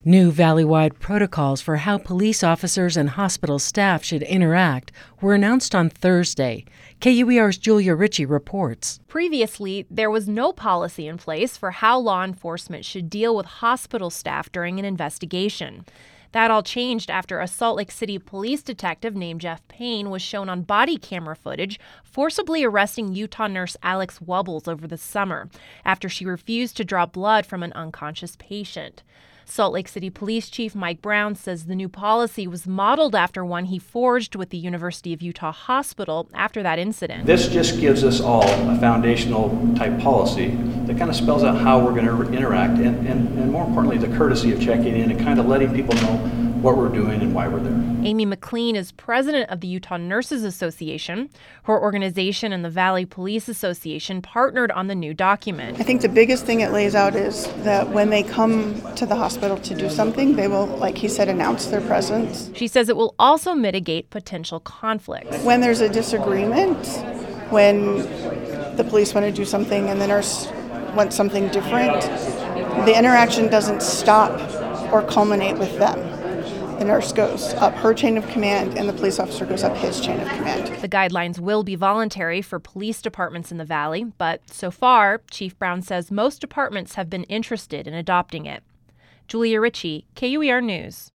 New valley-wide protocols for how police officers and hospital staff should interact were announced on Thursday. KUER's Julia Ritchie reports. Previously, there was no policy in place for how law enforcement should deal with hospital staff during an investigation. That all changed after a Salt Lake City police detective named Jeff Payne was shown on body camera footage forcibly arresting Utah nurse Alex Wubbles over the summer after she refused to draw blood from an unconscious patient. Salt Lake City Police Chief Mike Brown says the new policy was modeled after one he forged with the University of Utah Hospital after that incident. This just gives us all a foundational type policy that kind of spells out how we're going to interact and more importantly, the courtesy of checking in and kind of letting people know what we're doing and why we're there. Amy McLean is president of the Utah Nurses Association. Her organization and the Valley Police Association partnered on the new document. I think the biggest thing it lays out is that when they come to the hospital to do something, they will, like he said, announce their presence. She says it will also mitigate potential conflicts. When there's a disagreement, when the police want to do something and the nurse wants something different, the interaction doesn't stop or culminate with them. The nurse goes up her chain of command and the police officer goes up his chain of command. The guidelines will be voluntary for police departments in the Valley, but so far, Chief Brown says most departments have been interested in adopting it. Julia Ritchie, KUER News.